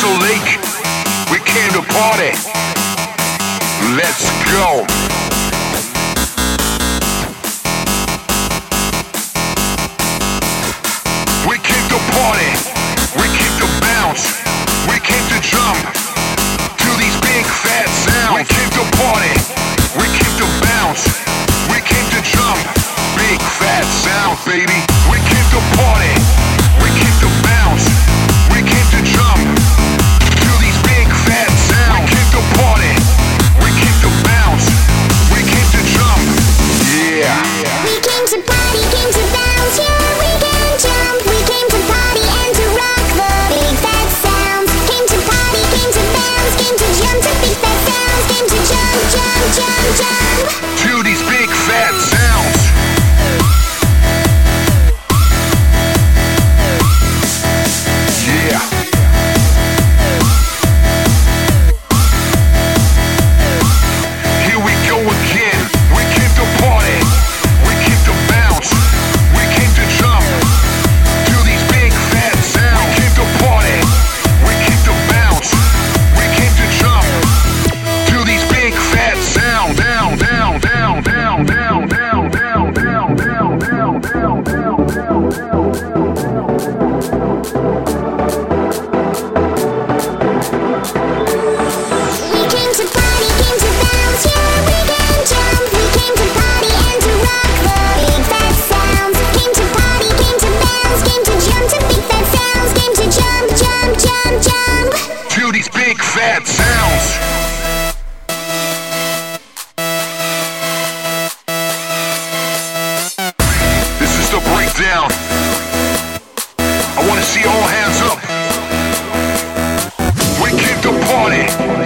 Crystal Lake, we came to party. Let's go. We came to party, we came to bounce, we came to jump to these big fat sounds. We came to party, we came to bounce, we came to jump, big fat sound, baby. We came to party, we came to bounce, we came to jump to these big fat sounds. We came to party, we came to bounce, we came to jump, yeah. We came to party, came to bounce, yeah, we can jump. We came to party and to rock the big fat sounds. Came to party, came to bounce, came to jump to big fat sounds. Came to jump, jump, jump, jump to these big fat sounds. Yeah. Here we go again. We came to party. We came to bounce. We came to jump to these big fat sounds. We came to party. We came to bounce. We came to jump to these big fat sounds. Down, down, down, down, down, down, down, down, down, down, down, down, down. We came to party, came to bounce, yeah, we can jump. We came to party and to rock the big fat sounds. Came to party, came to bounce, came to jump to big fat sounds. Came to jump, jump, jump, jump To these big fat sounds. This is the breakdown. I wanna see all hands up. We came to party.